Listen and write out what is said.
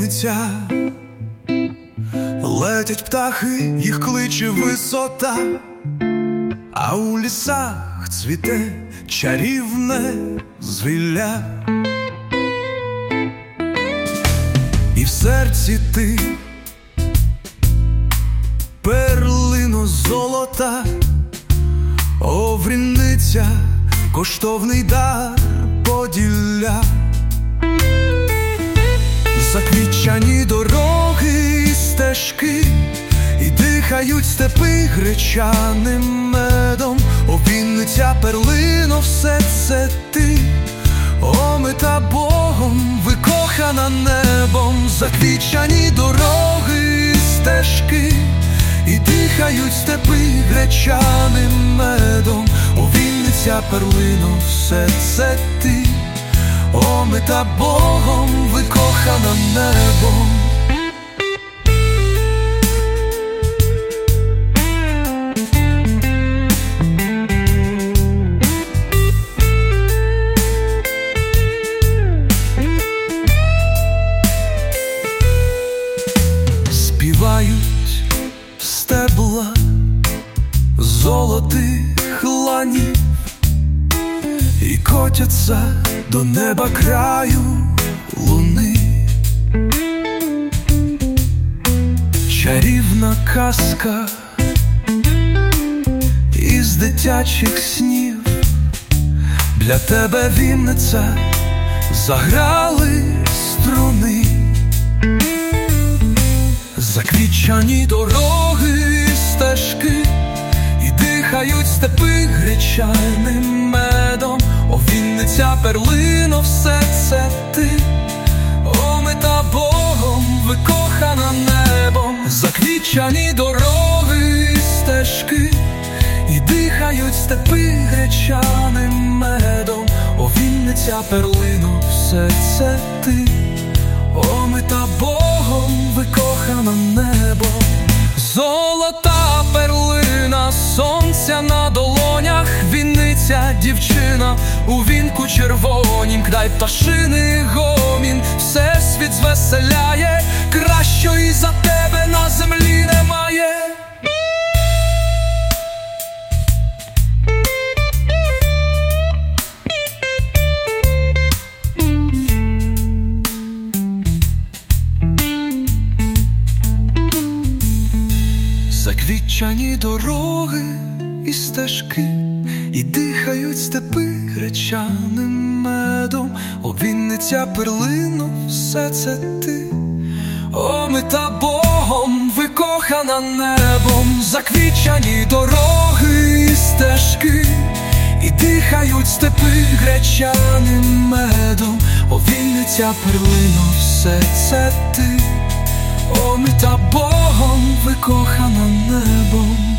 Вінниця. Летять птахи, їх кличе висота, а у лісах цвіте чарівне звілля. І в серці ти, перлино золота, о, Вінниця, коштовний дар Поділля. Заквітчані дороги і стежки, і дихають степи гречаним медом. О, Вінниця, перлино, все це ти, омита Богом, викохана небом. Заквітчані дороги і стежки, і дихають степи гречаним медом. О, Вінниця, перлино, все це ти, омита Богом, викохана небом. Співають стебла золотих ланів і котяться до неба краю луни. Чарівна казка із дитячих снів, для тебе, Вінниця, заграли струни. Заквітчані дороги і стежки, і дихають степи гречаним медом. О, Вінниця, перлино, все це ти, омита Богом, викохана небом. Заквітчані дороги і стежки, і дихають степи гречаним медом. О, Вінниця, перлино, все це ти, омита Богом, викохана небом. Золота перлина сонця на долонях, Вінниця, дівчина у вінку червонім. Край пташиний гомін, всесвіт звеселяє, кращої за тебе на землі немає. Заквітчані дороги і стежки, і дихають степи гречаним медом. О, Вінниця, перлино, все це ти, омита Богом, викохана небом. Заквітчані дороги і стежки, і дихають степи гречаним медом. О, Вінниця, перлино, все це ти, омита Богом, викохана небом.